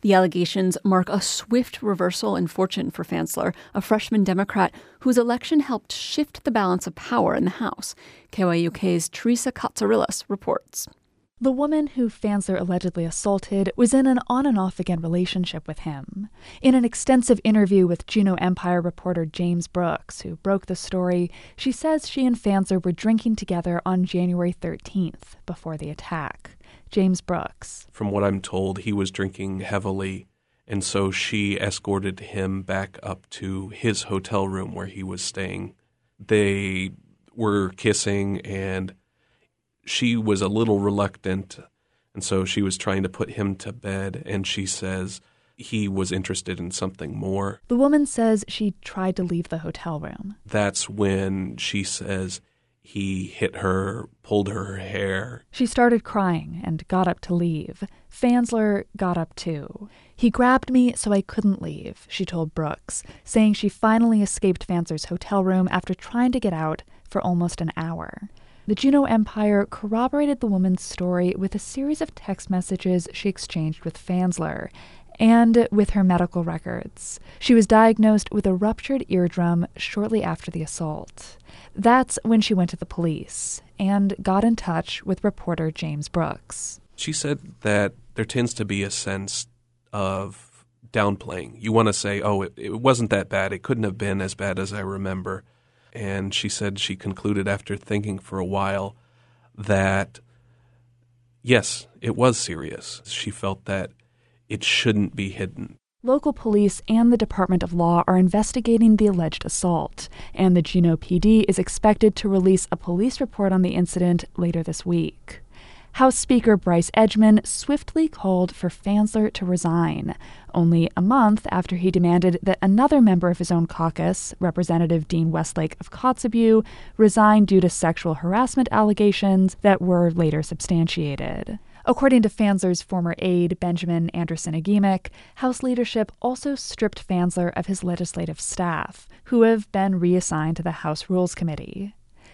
The allegations mark a swift reversal in fortune for Fansler, a freshman Democrat whose election helped shift the balance of power in the House. KYUK's Teresa Katsarillas reports. The woman who Fansler allegedly assaulted was in an on-and-off-again relationship with him. In an extensive interview with Juneau Empire reporter James Brooks, who broke the story, she says she and Fansler were drinking together on January 13th, before the attack. James Brooks. From what I'm told, he was drinking heavily, and so she escorted him back up to his hotel room where he was staying. They were kissing, and she was a little reluctant, and so she was trying to put him to bed, and she says he was interested in something more. The woman says she tried to leave the hotel room. That's when she says he hit her, pulled her hair. She started crying and got up to leave. Fansler got up too. He grabbed me so I couldn't leave, she told Brooks, saying she finally escaped Fansler's hotel room after trying to get out for almost an hour. The Juneau Empire corroborated the woman's story with a series of text messages she exchanged with Fansler and with her medical records. She was diagnosed with a ruptured eardrum shortly after the assault. That's when she went to the police and got in touch with reporter James Brooks. She said that there tends to be a sense of downplaying. You want to say, oh, it wasn't that bad. It couldn't have been as bad as I remember. And she said she concluded after thinking for a while that, yes, it was serious. She felt that it shouldn't be hidden. Local police and the Department of Law are investigating the alleged assault, and the Juneau PD is expected to release a police report on the incident later this week. House Speaker Bryce Edgman swiftly called for Fansler to resign, only a month after he demanded that another member of his own caucus, Representative Dean Westlake of Kotzebue, resign due to sexual harassment allegations that were later substantiated. According to Fansler's former aide, Benjamin Anderson-Agimic, House leadership also stripped Fansler of his legislative staff, who have been reassigned to the House Rules Committee.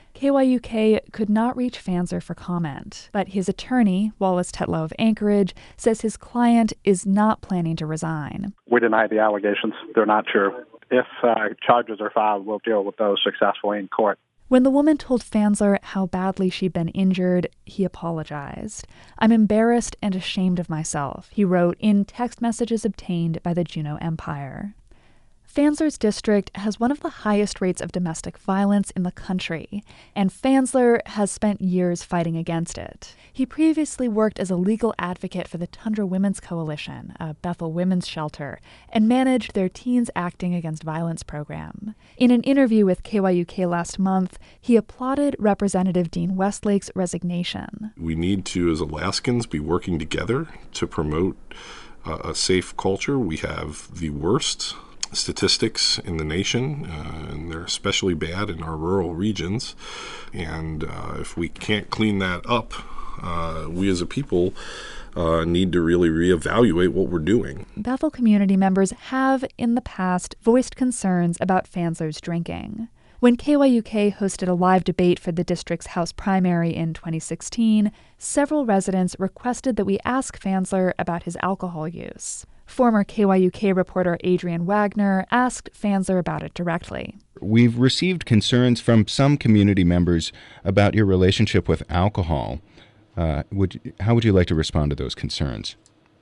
KYUK could not reach Fansler for comment, but his attorney, Wallace Tetlow of Anchorage, says his client is not planning to resign. We deny the allegations. They're not true. If charges are filed, we'll deal with those successfully in court. When the woman told Fansler how badly she'd been injured, he apologized. "I'm embarrassed and ashamed of myself," he wrote in text messages obtained by the Juneau Empire. Fansler's district has one of the highest rates of domestic violence in the country, and Fansler has spent years fighting against it. He previously worked as a legal advocate for the Tundra Women's Coalition, a Bethel women's shelter, and managed their Teens Acting Against Violence program. In an interview with KYUK last month, he applauded Representative Dean Westlake's resignation. We need to, as Alaskans, be working together to promote a safe culture. We have the worst statistics in the nation, and they're especially bad in our rural regions. And if we can't clean that up, we as a people need to really reevaluate what we're doing. Bethel community members have, in the past, voiced concerns about Fansler's drinking. When KYUK hosted a live debate for the district's House primary in 2016, several residents requested that we ask Fansler about his alcohol use. Former KYUK reporter Adrian Wagner asked Fansler about it directly. We've received concerns from some community members about your relationship with alcohol. How would you like to respond to those concerns?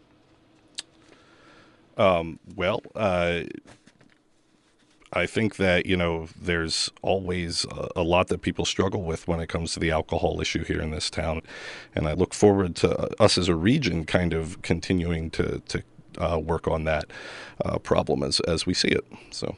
I think that, there's always a lot that people struggle with when it comes to the alcohol issue here in this town. And I look forward to us as a region kind of continuing to work on that problem as we see it. So,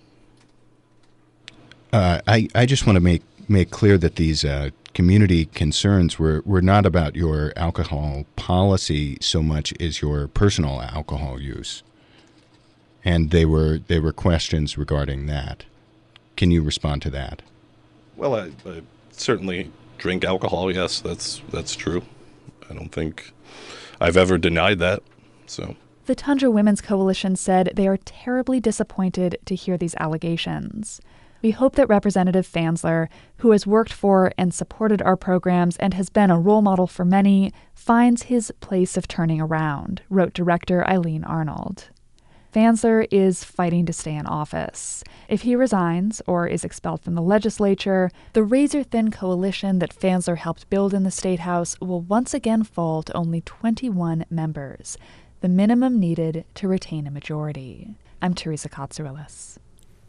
I just want to make clear that these community concerns were not about your alcohol policy so much as your personal alcohol use, and they were questions regarding that. Can you respond to that? Well, I certainly drink alcohol. Yes, that's true. I don't think I've ever denied that. So. The Tundra Women's Coalition said they are terribly disappointed to hear these allegations. We hope that Representative Fansler, who has worked for and supported our programs and has been a role model for many, finds his place of turning around, wrote Director Eileen Arnold. Fansler is fighting to stay in office. If he resigns or is expelled from the legislature, the razor-thin coalition that Fansler helped build in the State House will once again fall to only 21 members, the minimum needed to retain a majority. I'm Teresa Katsourelis.